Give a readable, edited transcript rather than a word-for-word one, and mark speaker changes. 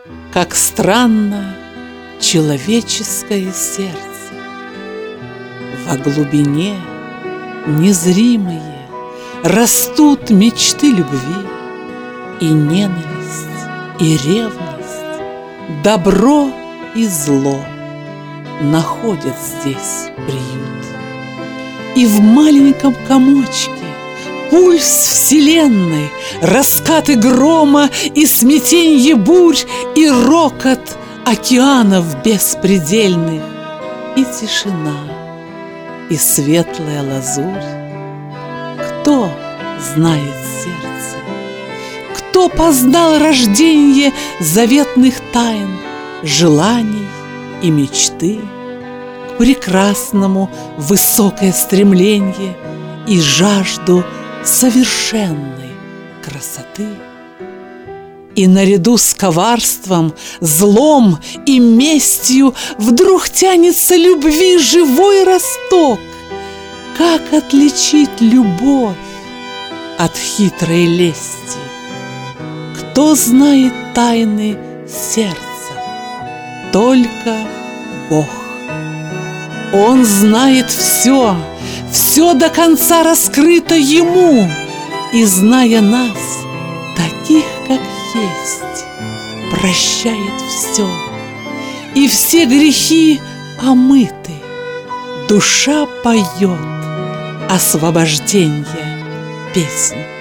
Speaker 1: как странно человеческое сердце. Во глубине незримые растут мечты любви, и ненависть, и ревность, добро и зло находят здесь приют. И в маленьком комочке пульс вселенной, раскаты грома и смятенье бурь, и рокот океанов беспредельных, и тишина, и светлая лазурь. Кто знает сердце? Кто познал рожденье заветных тайн, желаний и мечты? К прекрасному высокое стремление и жажду совершенной красоты. И наряду с коварством, злом и местью вдруг тянется любви живой росток. Как отличить любовь от хитрой лести? Кто знает тайны сердца? Только Бог. Он знает все, все до конца раскрыто Ему, и, зная нас, таких, как есть, прощает все, и все грехи омыты. Душа поет освобожденье песнь.